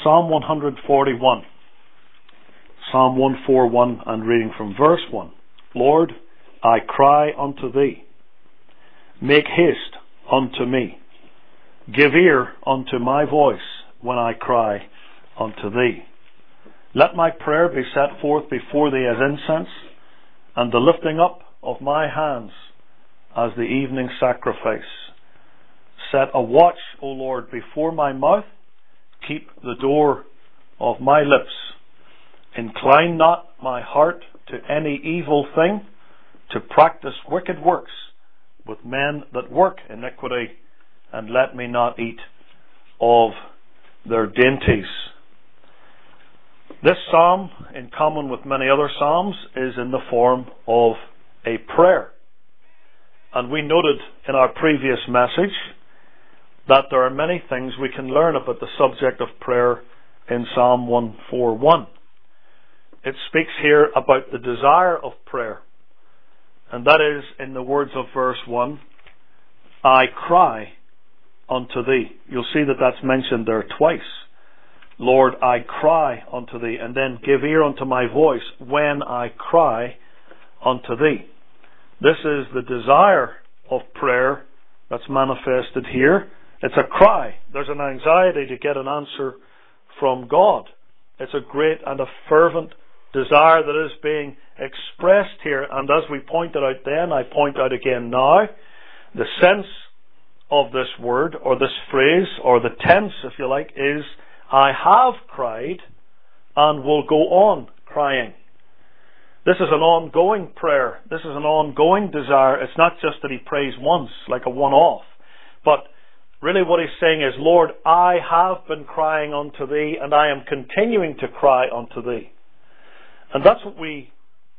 Psalm 141. Psalm 141, and reading from verse 1. Lord, I cry unto thee. Make haste unto me. Give ear unto my voice when I cry unto thee. Let my prayer be set forth before thee as incense, and the lifting up of my hands as the evening sacrifice. Set a watch, O Lord, before my mouth. Keep the door of my lips. Incline not my heart to any evil thing, to practice wicked works with men that work iniquity, and let me not eat of their dainties. This psalm, in common with many other psalms, is in the form of a prayer. And we noted in our previous message that there are many things we can learn about the subject of prayer in Psalm 141. It speaks here about the desire of prayer. And that is in the words of verse 1, I cry unto thee. You'll see that that's mentioned there twice. Lord, I cry unto thee. And then give ear unto my voice when I cry unto thee. This is the desire of prayer that's manifested here. It's a cry. There's an anxiety to get an answer from God. It's a great and a fervent desire that is being expressed here. And as we pointed out then, I point out again now, the sense of this word, or this phrase, or the tense, if you like, is I have cried and will go on crying. This is an ongoing prayer. This is an ongoing desire. It's not just that he prays once, like a one-off. But really what he's saying is, Lord, I have been crying unto thee, and I am continuing to cry unto thee. And that's what we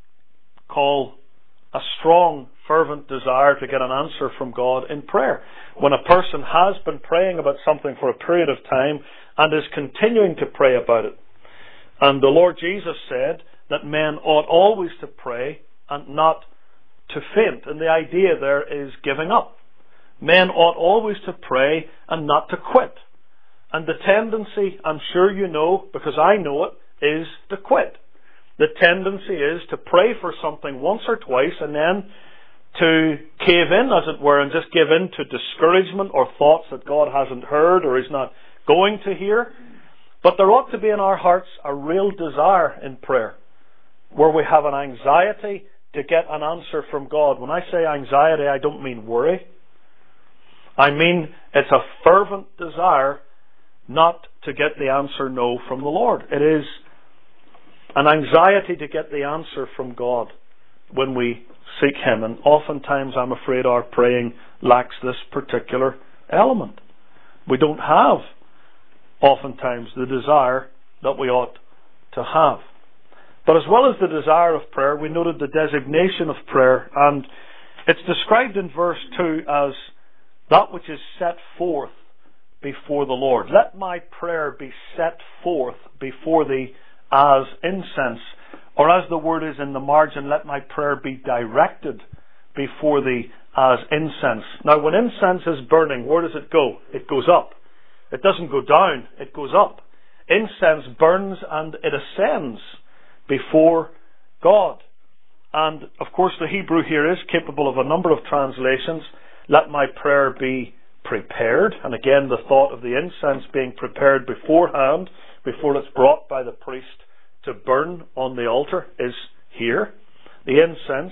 call a strong, fervent desire to get an answer from God in prayer. When a person has been praying about something for a period of time and is continuing to pray about it. And the Lord Jesus said that men ought always to pray and not to faint. And the idea there is giving up. Men ought always to pray and not to quit. And the tendency, I'm sure you know, because I know it, is to quit. The tendency is to pray for something once or twice and then to cave in, as it were, and just give in to discouragement or thoughts that God hasn't heard or is not going to hear. But there ought to be in our hearts a real desire in prayer, where we have an anxiety to get an answer from God. When I say anxiety, I don't mean worry. I mean it's a fervent desire not to get the answer no from the Lord. It is an anxiety to get the answer from God when we seek Him. And oftentimes, I'm afraid, our praying lacks this particular element. We don't have, oftentimes, the desire that we ought to have. But as well as the desire of prayer, we noted the designation of prayer. And it's described in verse 2 as that which is set forth before the Lord. Let my prayer be set forth before thee as incense, or as the word is in the margin, let my prayer be directed before thee as incense. Now, when incense is burning, where does it go? It goes up. It doesn't go down, it goes up. Incense burns and it ascends before God. And, of course, the Hebrew here is capable of a number of translations. Let my prayer be prepared. And again, the thought of the incense being prepared beforehand, before it's brought by the priest to burn on the altar, is here. The incense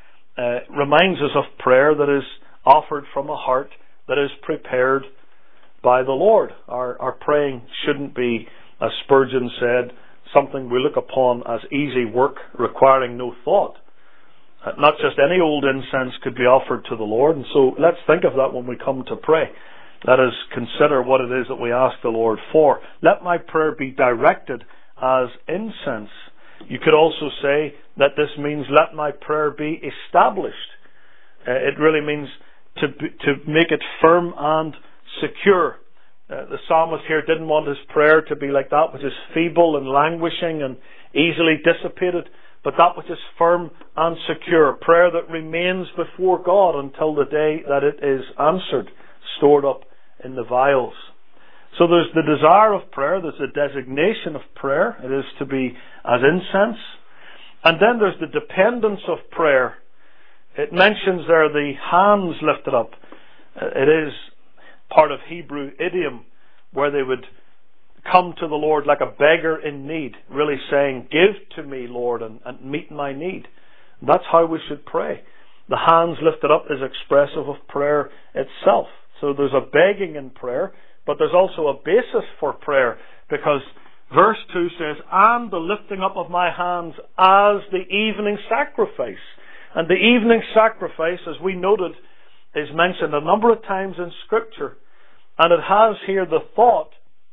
reminds us of prayer that is offered from a heart that is prepared by the Lord. Our praying shouldn't be, as Spurgeon said, something we look upon as easy work requiring no thought. Not just any old incense could be offered to the Lord, and so let's think of that when we come to pray. Let us consider what it is that we ask the Lord for. Let my prayer be directed as incense. You could also say that this means let my prayer be established. It really means to make it firm and secure. The psalmist here didn't want his prayer to be like that which is feeble and languishing and easily dissipated, but that which is firm and secure. Prayer that remains before God until the day that it is answered, stored up in the vials. So there's the desire of prayer, there's the designation of prayer, it is to be as incense. And then there's the dependence of prayer. It mentions there the hands lifted up. It is part of Hebrew idiom where they would come to the Lord like a beggar in need, really saying, "Give to me, Lord, and meet my need." That's how we should pray. The hands lifted up is expressive of prayer itself. So there's a begging in prayer, but there's also a basis for prayer, because verse 2 says, "And the lifting up of my hands as the evening sacrifice." And the evening sacrifice, as we noted, is mentioned a number of times in Scripture. And it has here the thought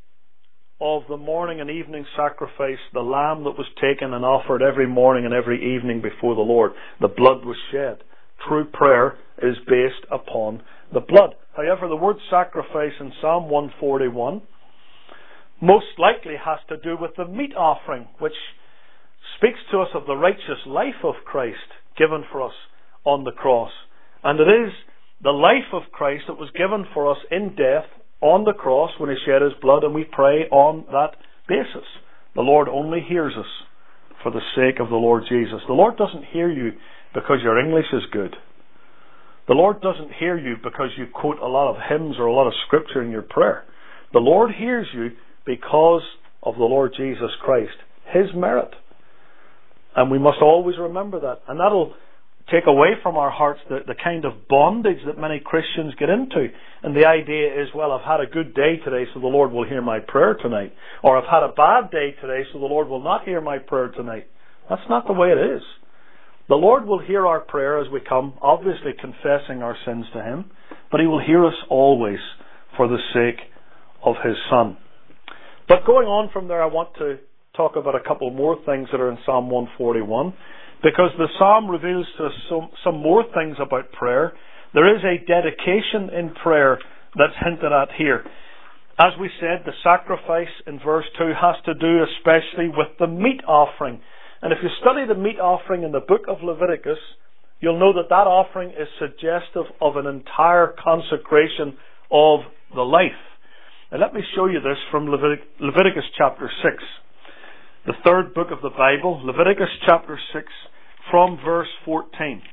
of the morning and evening sacrifice, the lamb that was taken and offered every morning and every evening before the Lord. The blood was shed. True prayer is based upon the blood. However, the word sacrifice in Psalm 141 most likely has to do with the meat offering, which speaks to us of the righteous life of Christ given for us on the cross. And it is the life of Christ that was given for us in death on the cross when He shed His blood, and we pray on that basis. The Lord only hears us for the sake of the Lord Jesus. The Lord doesn't hear you because your English is good. The Lord doesn't hear you because you quote a lot of hymns or a lot of scripture in your prayer. The Lord hears you because of the Lord Jesus Christ, His merit. And we must always remember that. And that'll take away from our hearts the kind of bondage that many Christians get into. And the idea is, well, I've had a good day today, so the Lord will hear my prayer tonight. Or I've had a bad day today, so the Lord will not hear my prayer tonight. That's not the way it is. The Lord will hear our prayer as we come, obviously confessing our sins to Him, but He will hear us always for the sake of His Son. But going on from there, I want to talk about a couple more things that are in Psalm 141, because the Psalm reveals to us some more things about prayer. There is a dedication in prayer that's hinted at here. As we said, the sacrifice in verse 2 has to do especially with the meat offering. And if you study the meat offering in the book of Leviticus, you'll know that that offering is suggestive of an entire consecration of the life. And let me show you this from Leviticus chapter 6. The third book of the Bible, Leviticus chapter 6, from verse 14.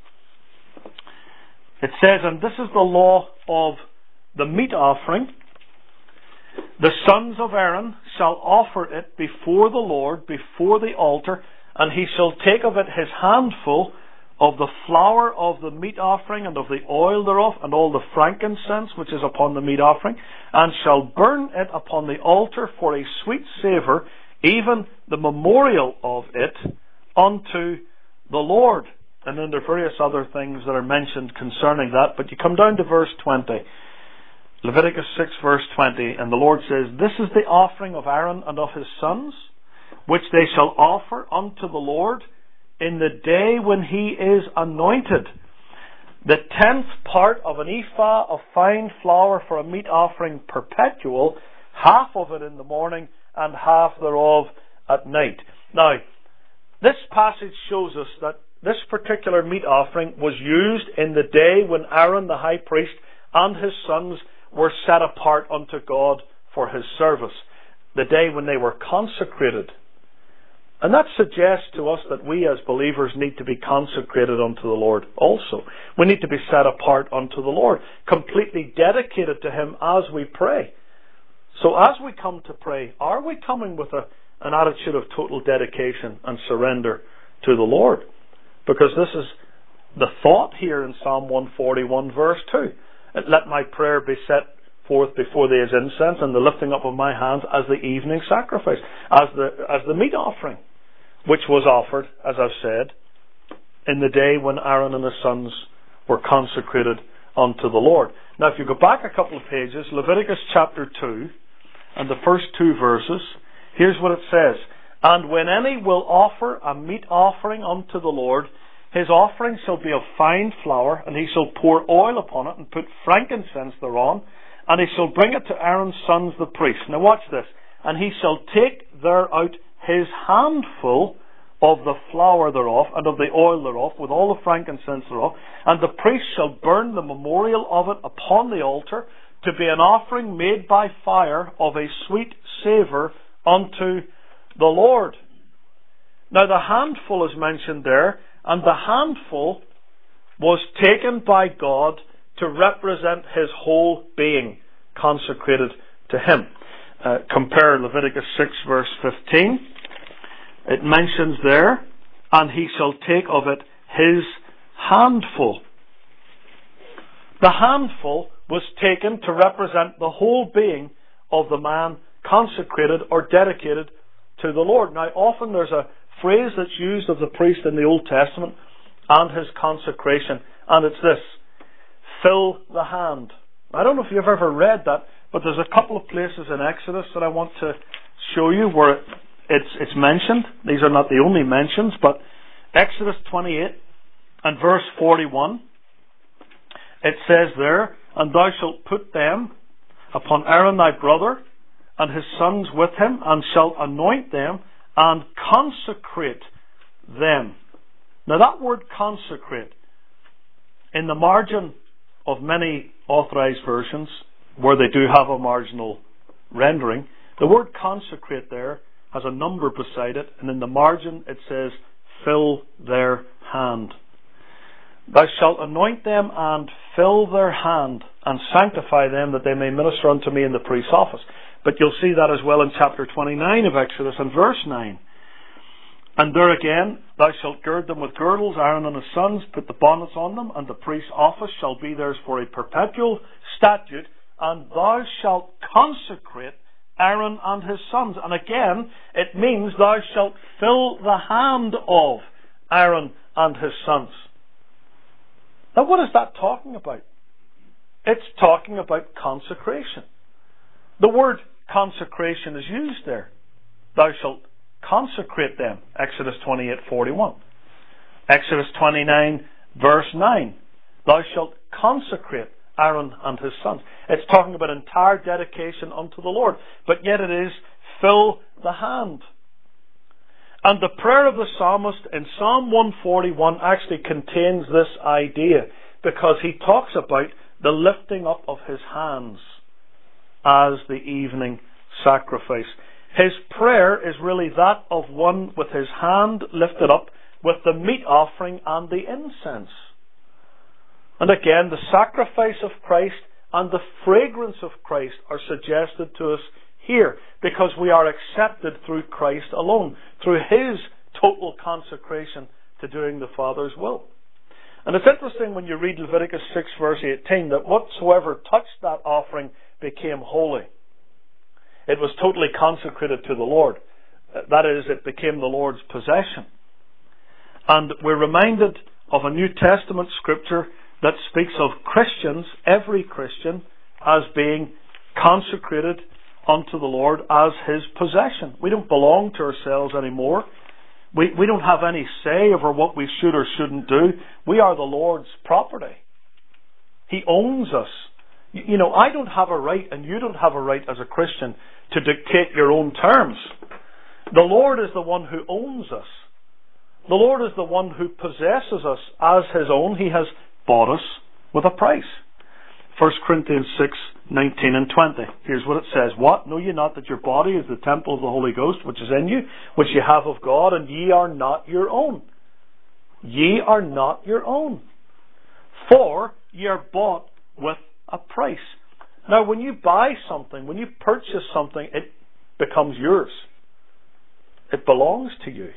It says, "And this is the law of the meat offering. The sons of Aaron shall offer it before the Lord, before the altar, and he shall take of it his handful of the flour of the meat offering and of the oil thereof, and all the frankincense which is upon the meat offering, and shall burn it upon the altar for a sweet savour, even the memorial of it unto the Lord." And then there are various other things that are mentioned concerning that. But you come down to verse 20. Leviticus 6 verse 20. And the Lord says, "This is the offering of Aaron and of his sons, which they shall offer unto the Lord in the day when he is anointed. The 10th part of an ephah of fine flour for a meat offering perpetual, half of it in the morning and half thereof at night." Now, this passage shows us that this particular meat offering was used in the day when Aaron the high priest and his sons were set apart unto God for His service. The day when they were consecrated. And that suggests to us that we as believers need to be consecrated unto the Lord also. We need to be set apart unto the Lord, completely dedicated to Him as we pray. So as we come to pray, are we coming with an attitude of total dedication and surrender to the Lord? Because this is the thought here in Psalm 141 verse 2. "Let my prayer be set forth before thee as incense, and the lifting up of my hands as the evening sacrifice," as the meat offering, which was offered, as I've said, in the day when Aaron and his sons were consecrated unto the Lord. Now if you go back a couple of pages, Leviticus chapter 2, and the first 2 verses, here's what it says. "And when any will offer a meat offering unto the Lord, his offering shall be of fine flour, and he shall pour oil upon it, and put frankincense thereon, and he shall bring it to Aaron's sons the priests." Now watch this. "And he shall take thereout his handful of the flour thereof, and of the oil thereof, with all the frankincense thereof, and the priest shall burn the memorial of it upon the altar, to be an offering made by fire of a sweet savour unto the Lord. Now the handful is mentioned there, and the handful was taken by God to represent His whole being consecrated to Him. Compare Leviticus 6 verse 15. It mentions there, and he shall take of it his handful. The handful was taken to represent the whole being of the man consecrated or dedicated to the Lord. Now often there's a phrase that's used of the priest in the Old Testament and his consecration, and it's this: fill the hand. I don't know if you've ever read that, but there's a couple of places in Exodus that I want to show you where it's mentioned. These are not the only mentions, but Exodus 28 and verse 41, it says there, and thou shalt put them upon Aaron thy brother and his sons with him, and shalt anoint them and consecrate them. Now that word consecrate, in the margin of many authorized versions, where they do have a marginal rendering, the word consecrate there has a number beside it, and in the margin it says, fill their hand. Thou shalt anoint them and fill their hand, and sanctify them, that they may minister unto me in the priest's office. But you'll see that as well in chapter 29 of Exodus and verse 9. And there again, thou shalt gird them with girdles, Aaron and his sons, put the bonnets on them, and the priest's office shall be theirs for a perpetual statute, and thou shalt consecrate Aaron and his sons. And again, it means thou shalt fill the hand of Aaron and his sons. Now what is that talking about? It's talking about consecration. The word consecration is used there. Thou shalt consecrate them, Exodus 28:41. Exodus 29 verse 9, thou shalt consecrate Aaron and his sons. It's talking about entire dedication unto the Lord, but yet it is fill the hand. And the prayer of the psalmist in Psalm 141 actually contains this idea, because he talks about the lifting up of his hands as the evening sacrifice. His prayer is really that of one with his hand lifted up with the meat offering and the incense. And again, the sacrifice of Christ and the fragrance of Christ are suggested to us here, because we are accepted through Christ alone, through His total consecration to doing the Father's will. And it's interesting when you read Leviticus 6 verse 18 that whatsoever touched that offering became holy. It was totally consecrated to the Lord. That is, it became the Lord's possession. And we're reminded of a New Testament scripture that speaks of Christians, every Christian, as being consecrated unto the Lord as His possession. We don't belong to ourselves anymore. We don't have any say over what we should or shouldn't do. We are the Lord's property. He owns us. You know, I don't have a right, and you don't have a right as a Christian to dictate your own terms. The Lord is the one who owns us. The Lord is the one who possesses us as His own. He has bought us with a price. 1 Corinthians 6:19 and 20. Here's what it says. What? Know ye not that your body is the temple of the Holy Ghost, which is in you, which ye have of God, and ye are not your own? Ye are not your own. For ye are bought with a price. Now when you buy something, when you purchase something, it becomes yours. It belongs to you.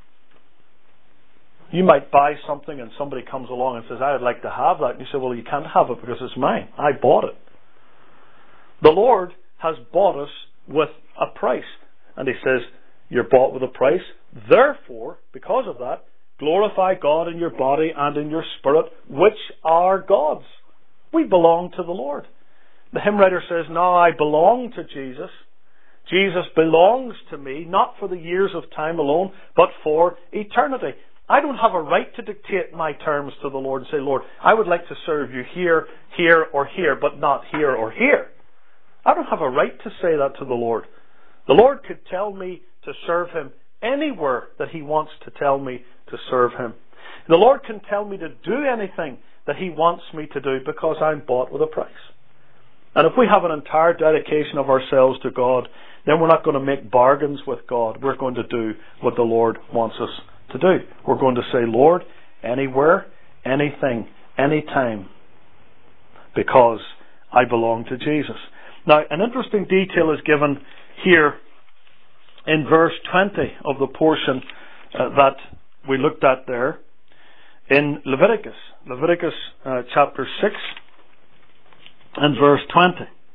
You might buy something and somebody comes along and says, I would like to have that. And you say, well, you can't have it because it's mine. I bought it. The Lord has bought us with a price. And He says, you're bought with a price. Therefore, because of that, glorify God in your body and in your spirit, which are God's. We belong to the Lord. The hymn writer says, no, I belong to Jesus. Jesus belongs to me, not for the years of time alone, but for eternity. I don't have a right to dictate my terms to the Lord and say, Lord, I would like to serve you here, here, or here, but not here or here. I don't have a right to say that to the Lord. The Lord could tell me to serve Him anywhere that He wants to tell me to serve Him. The Lord can tell me to do anything that He wants me to do because I'm bought with a price. And if we have an entire dedication of ourselves to God, then we're not going to make bargains with God. We're going to do what the Lord wants us to do. We're going to say, Lord, anywhere, anything, anytime, because I belong to Jesus. Now, an interesting detail is given here in verse 20 of the portion that we looked at there in Leviticus. Leviticus chapter 6 and verse 20.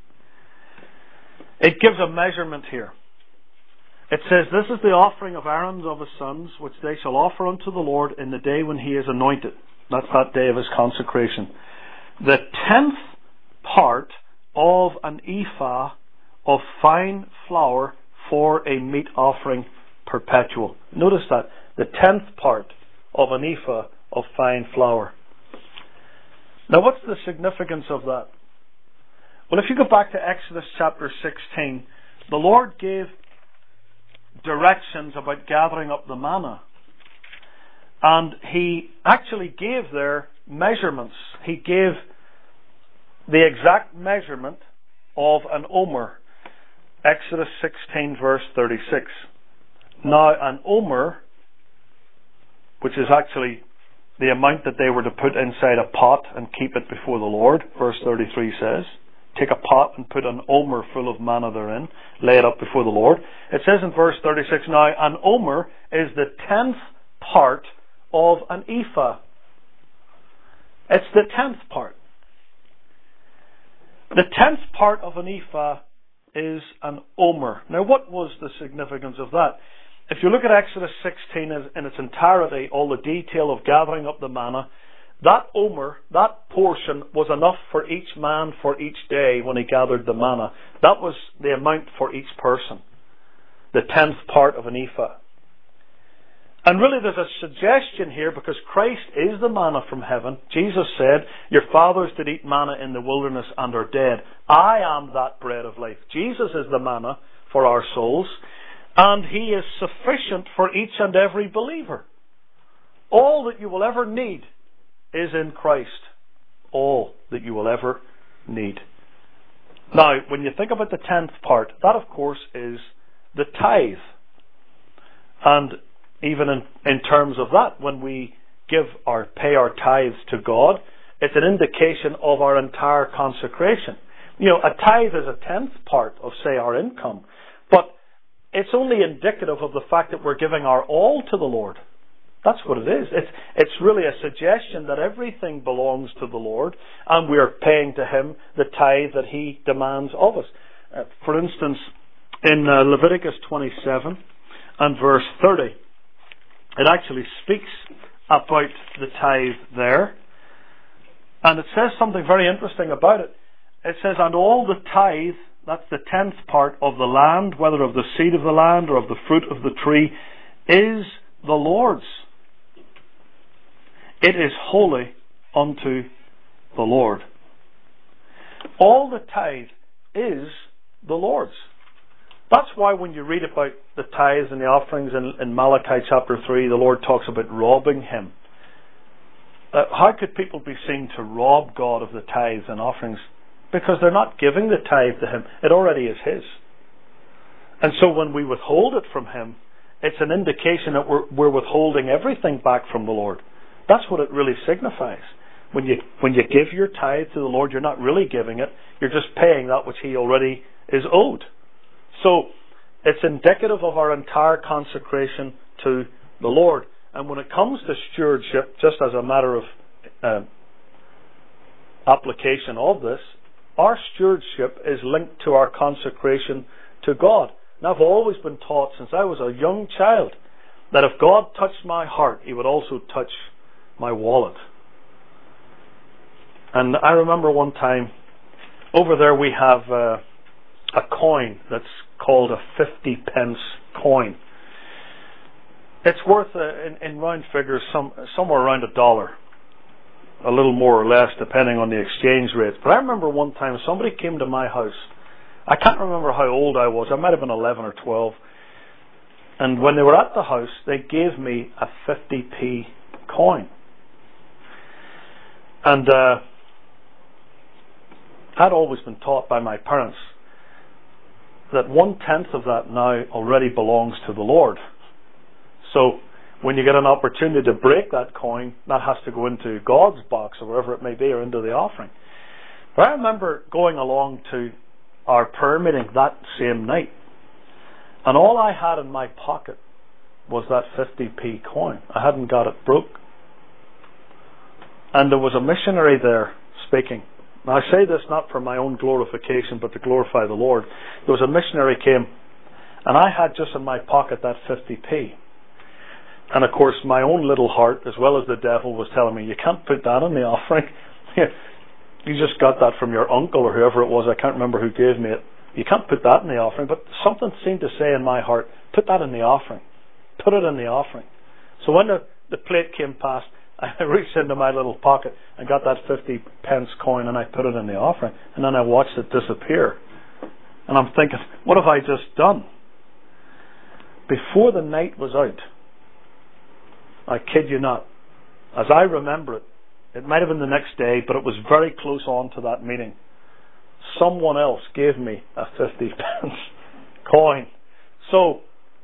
It gives a measurement here. It says, this is the offering of Aaron of his sons, which they shall offer unto the Lord in the day when he is anointed. That's that day of his consecration. The 10th part of an ephah of fine flour for a meat offering perpetual. Notice that. The 10th part of an ephah of fine flour. Now, what's the significance of that? Well, if you go back to Exodus chapter 16, the Lord gave directions about gathering up the manna. And He actually gave their measurements. He gave the exact measurement of an omer. Exodus 16 verse 36. Now, an omer, which is actually the amount that they were to put inside a pot and keep it before the Lord, verse 33 says, take a pot and put an omer full of manna therein, lay it up before the Lord. It says in verse 36, now an omer is the 10th part of an ephah. It's the 10th part. The 10th part of an ephah is an omer. Now, what was the significance of that? If you look at Exodus 16 in its entirety, all the detail of gathering up the manna, that omer, that portion, was enough for each man for each day when he gathered the manna. That was the amount for each person. The 10th part of an ephah. And really there's a suggestion here, because Christ is the manna from heaven. Jesus said, your fathers did eat manna in the wilderness and are dead. I am that bread of life. Jesus is the manna for our souls. And He is sufficient for each and every believer. All that you will ever need is in Christ. All that you will ever need. Now, when you think about the 10th part, that of course is the tithe. And even in terms of that, when we pay our tithes to God, it's an indication of our entire consecration. You know, a tithe is a 10th part of, say, our income. But it's only indicative of the fact that we're giving our all to the Lord. That's what it is. It's really a suggestion that everything belongs to the Lord, and we are paying to Him the tithe that He demands of us. For instance, in Leviticus 27 and verse 30, it actually speaks about the tithe there. And it says something very interesting about it. It says, and all the tithe, that's the 10th part of the land, whether of the seed of the land or of the fruit of the tree, is the Lord's. It is holy unto the Lord. All the tithe is the Lord's. That's why when you read about the tithes and the offerings in Malachi chapter 3, the Lord talks about robbing Him. How could people be seen to rob God of the tithes and offerings? Because they're not giving the tithe to Him. It already is His. And so when we withhold it from Him, it's an indication that we're withholding everything back from the Lord. That's what it really signifies. When you give your tithe to the Lord, you're not really giving it. You're just paying that which He already is owed. So it's indicative of our entire consecration to the Lord. And when it comes to stewardship, just as a matter of application of this, our stewardship is linked to our consecration to God. Now, I've always been taught since I was a young child that if God touched my heart, He would also touch my wallet. And I remember one time, over there we have a coin that's called a 50p coin. It's worth, in round figures, somewhere around $1. A little more or less, depending on the exchange rates. But I remember one time somebody came to my house. I can't remember how old I was. I might have been 11 or 12. And when they were at the house, they gave me a 50p coin. And I'd always been taught by my parents that 1/10 of that now already belongs to the Lord. So when you get an opportunity to break that coin, that has to go into God's box or wherever it may be, or into the offering. But I remember going along to our prayer meeting that same night, and all I had in my pocket was that 50p coin. I hadn't got it broke. And there was a missionary there speaking. Now I say this not for my own glorification, but to glorify the Lord. There was a missionary came, and I had just in my pocket that 50p. And of course my own little heart, as well as the devil, was telling me, you can't put that in the offering. You just got that from your uncle or whoever it was. I can't remember who gave me it. You can't put that in the offering. But something seemed to say in my heart, put that in the offering. Put it in the offering. So when the plate came past, I reached into my little pocket and got that 50 pence coin, and I put it in the offering. And then I watched it disappear. And I'm thinking, what have I just done? Before the night was out, I kid you not, as I remember it, it might have been the next day, but it was very close on to that meeting, someone else gave me a 50 pence coin. So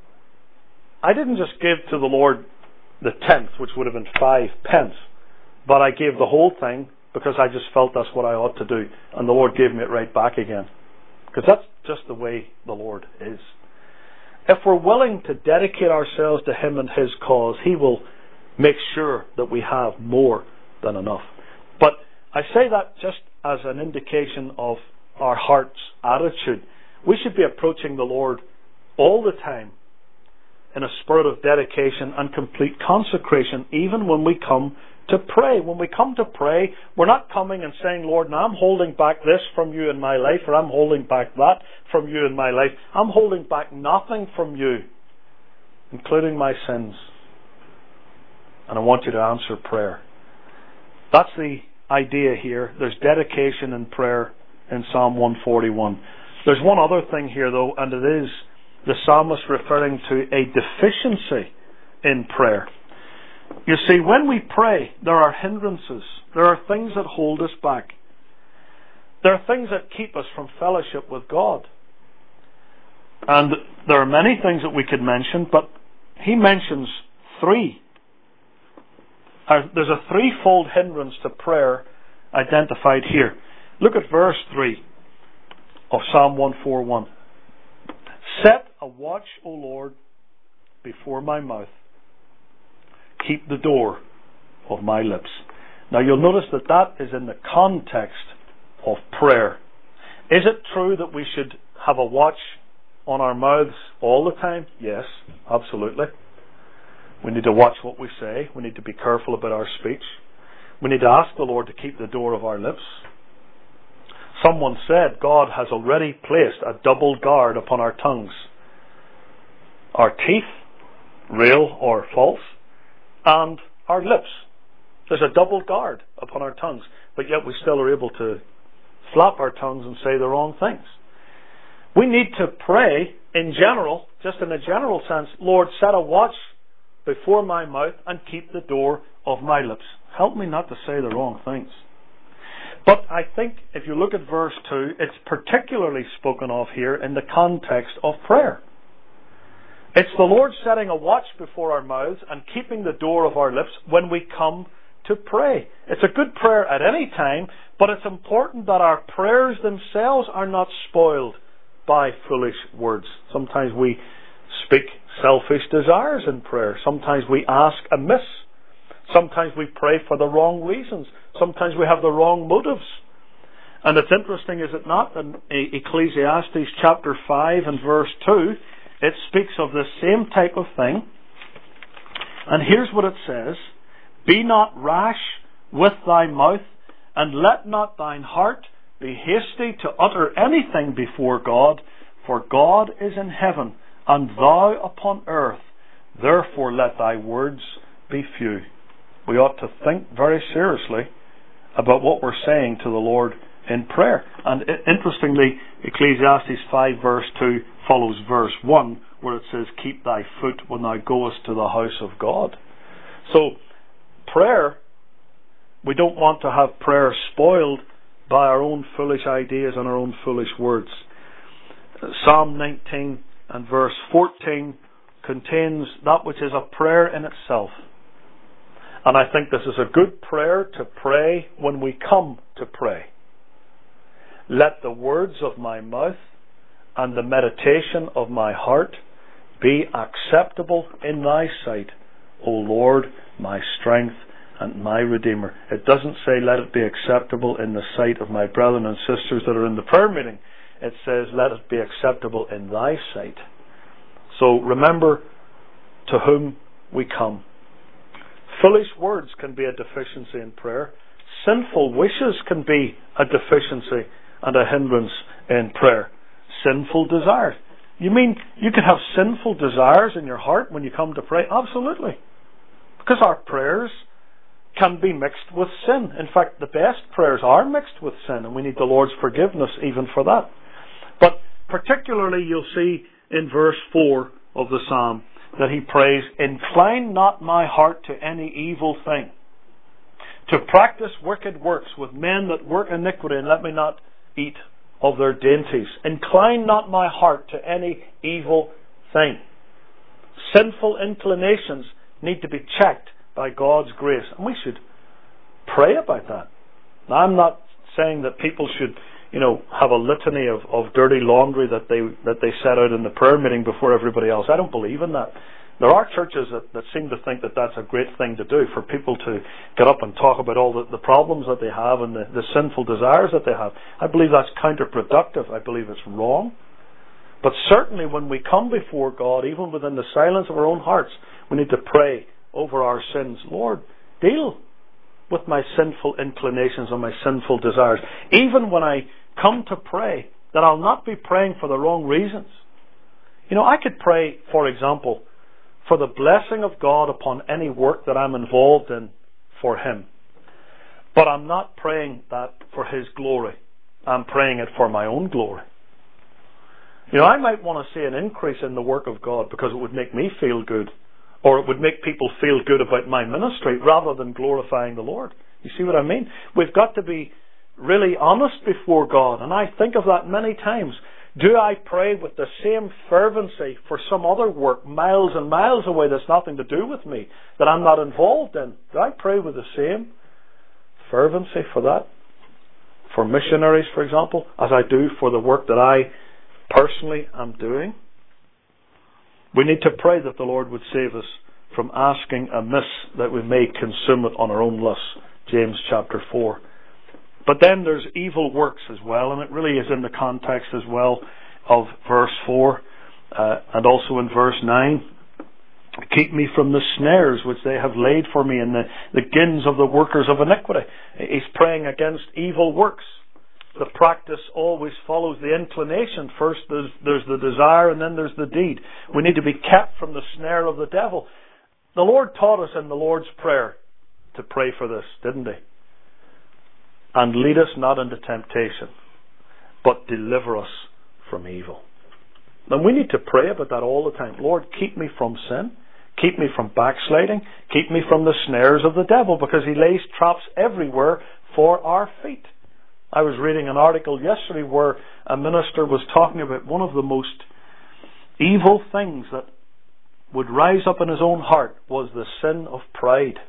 I didn't just give to the Lord the 10th, which would have been 5 pence, but I gave the whole thing because I just felt that's what I ought to do, and the Lord gave me it right back again, because that's just the way the Lord is. If we're willing to dedicate ourselves to Him and His cause, He will make sure that we have more than enough. But I say that just as an indication of our heart's attitude. We should be approaching the Lord all the time in a spirit of dedication and complete consecration, even when we come to pray. When we come to pray, we're not coming and saying, Lord, now I'm holding back this from you in my life, or I'm holding back that from you in my life. I'm holding back nothing from you, including my sins. And I want you to answer prayer. That's the idea here. There's dedication in prayer in Psalm 141. There's one other thing here, though, and it is the psalmist referring to a deficiency in prayer. You see, when we pray, there are hindrances. There are things that hold us back. There are things that keep us from fellowship with God. And there are many things that we could mention, but he mentions 3. There's a threefold hindrance to prayer identified here. Look at verse 3 of Psalm 141. Set a watch, O Lord, before my mouth. Keep the door of my lips. Now you'll notice that that is in the context of prayer. Is it true that we should have a watch on our mouths all the time? Yes, absolutely. We need to watch what we say. We need to be careful about our speech. We need to ask the Lord to keep the door of our lips. Someone said God has already placed a double guard upon our tongues. Our teeth, real or false, and our lips. There's a double guard upon our tongues, but yet we still are able to flap our tongues and say the wrong things. We need to pray in general, just in a general sense, Lord, set a watch before my mouth and keep the door of my lips. Help me not to say the wrong things. But I think if you look at verse 2, it's particularly spoken of here in the context of prayer. It's the Lord setting a watch before our mouths and keeping the door of our lips when we come to pray. It's a good prayer at any time, but it's important that our prayers themselves are not spoiled by foolish words. Sometimes we speak selfish desires in prayer. Sometimes we ask amiss. Sometimes we pray for the wrong reasons. Sometimes we have the wrong motives. And it's interesting, is it not, in Ecclesiastes chapter 5 and verse 2, it speaks of the same type of thing. And here's what it says. Be not rash with thy mouth, and let not thine heart be hasty to utter anything before God, for God is in heaven, and thou upon earth. Therefore let thy words be few. We ought to think very seriously about what we're saying to the Lord in prayer. And interestingly, Ecclesiastes 5 verse 2 follows verse 1, where it says, keep thy foot when thou goest to the house of God. So, prayer, we don't want to have prayer spoiled by our own foolish ideas and our own foolish words. Psalm 19 and verse 14 contains that which is a prayer in itself. And I think this is a good prayer to pray when we come to pray. Let the words of my mouth and the meditation of my heart be acceptable in thy sight, O Lord, my strength and my Redeemer. It doesn't say let it be acceptable in the sight of my brethren and sisters that are in the prayer meeting. It says let it be acceptable in thy sight. So remember to whom we come. Foolish words can be a deficiency in prayer. Sinful wishes can be a deficiency and a hindrance in prayer. Sinful desires. You mean you can have sinful desires in your heart when you come to pray? Absolutely. Because our prayers can be mixed with sin. In fact, the best prayers are mixed with sin, and we need the Lord's forgiveness even for that. But particularly you'll see in verse 4 of the Psalm that he prays, incline not my heart to any evil thing, to practice wicked works with men that work iniquity, and let me not eat of their dainties. Incline not my heart to any evil thing. Sinful inclinations need to be checked by God's grace, and we should pray about that. Now, I'm not saying that people should, have a litany of dirty laundry that they set out in the prayer meeting before everybody else. I don't believe in that. There are churches that seem to think that that's a great thing to do, for people to get up and talk about all the problems that they have and the sinful desires that they have. I believe that's counterproductive. I believe it's wrong. But certainly when we come before God, even within the silence of our own hearts, we need to pray over our sins. Lord, deal with my sinful inclinations and my sinful desires. Even when I come to pray, that I'll not be praying for the wrong reasons. I could pray, for example, for the blessing of God upon any work that I'm involved in for Him. But I'm not praying that for His glory. I'm praying it for my own glory. I might want to see an increase in the work of God because it would make me feel good, or it would make people feel good about my ministry rather than glorifying the Lord. You see what I mean? We've got to be really honest before God, and I think of that many times. Do I pray with the same fervency for some other work miles and miles away that's nothing to do with me, that I'm not involved in? Do I pray with the same fervency for that? For missionaries, for example, as I do for the work that I personally am doing? We need to pray that the Lord would save us from asking amiss, that we may consume it on our own lusts. James chapter 4. But then there's evil works as well, and it really is in the context as well of verse 4 and also in verse 9. Keep me from the snares which they have laid for me, and the gins of the workers of iniquity. He's praying against evil works. The practice always follows the inclination. First there's the desire, and then there's the deed. We need to be kept from the snare of the devil. The Lord taught us in the Lord's Prayer to pray for this, didn't He? And lead us not into temptation, but deliver us from evil. And we need to pray about that all the time. Lord, keep me from sin. Keep me from backsliding. Keep me from the snares of the devil, because he lays traps everywhere for our feet. I was reading an article yesterday where a minister was talking about one of the most evil things that would rise up in his own heart was the sin of pride.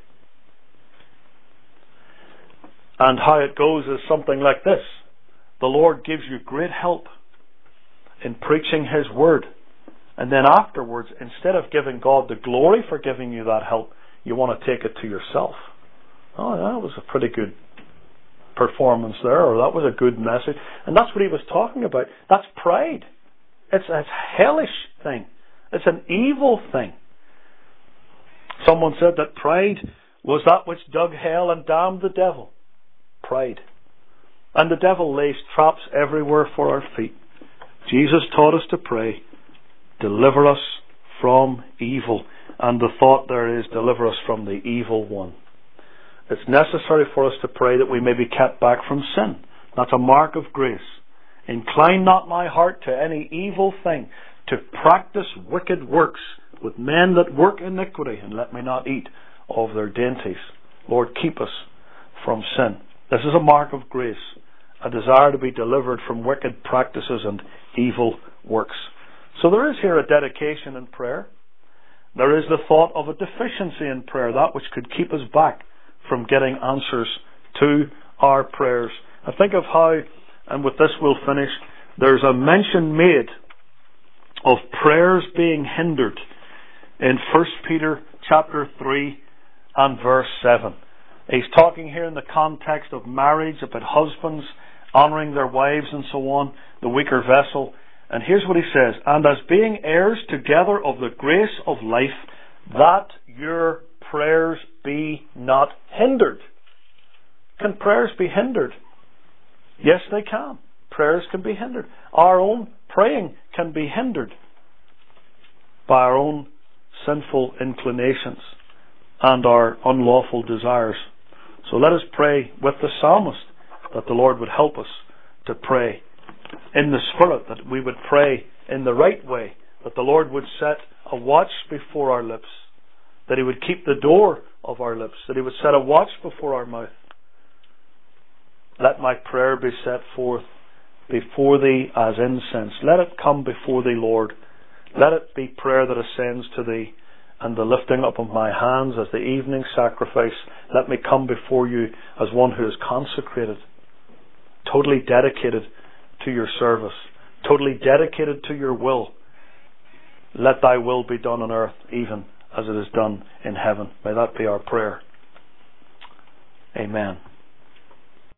And how it goes is something like this. The Lord gives you great help in preaching His Word. And then afterwards, instead of giving God the glory for giving you that help, you want to take it to yourself. Oh, that was a pretty good performance there, or that was a good message. And that's what he was talking about. That's pride. It's a hellish thing. It's an evil thing. Someone said that pride was that which dug hell and damned the devil. Pride. And the devil lays traps everywhere for our feet. Jesus taught us to pray, deliver us from evil. And the thought there is, deliver us from the evil one. It's necessary for us to pray that we may be kept back from sin. That's a mark of grace. Incline not my heart to any evil thing, to practice wicked works with men that work iniquity, and let me not eat of their dainties. Lord, keep us from sin. This is a mark of grace a desire to be delivered from wicked practices and evil works. So there is here a dedication in prayer. There is the thought of a deficiency in prayer, that which could keep us back from getting answers to our prayers. I think of how, and with this we'll finish, there's a mention made of prayers being hindered in 1 Peter chapter 3 and verse 7. He's talking here in the context of marriage, about husbands honouring their wives and so on, the weaker vessel. And here's what he says: "And as being heirs together of the grace of life, that your prayers be not hindered." Can prayers be hindered? Yes, they can. Prayers can be hindered. Our own praying can be hindered by our own sinful inclinations and our unlawful desires. So let us pray with the psalmist that the Lord would help us to pray in the Spirit, that we would pray in the right way, that the Lord would set a watch before our lips, that He would keep the door of our lips, that He would set a watch before our mouth. Let my prayer be set forth before Thee as incense. Let it come before Thee, Lord. Let it be prayer that ascends to Thee, and the lifting up of my hands as the evening sacrifice. Let me come before You as one who is consecrated, totally dedicated to Your service, totally dedicated to Your will. Let Thy will be done on earth even as it is done in heaven. May that be our prayer. Amen.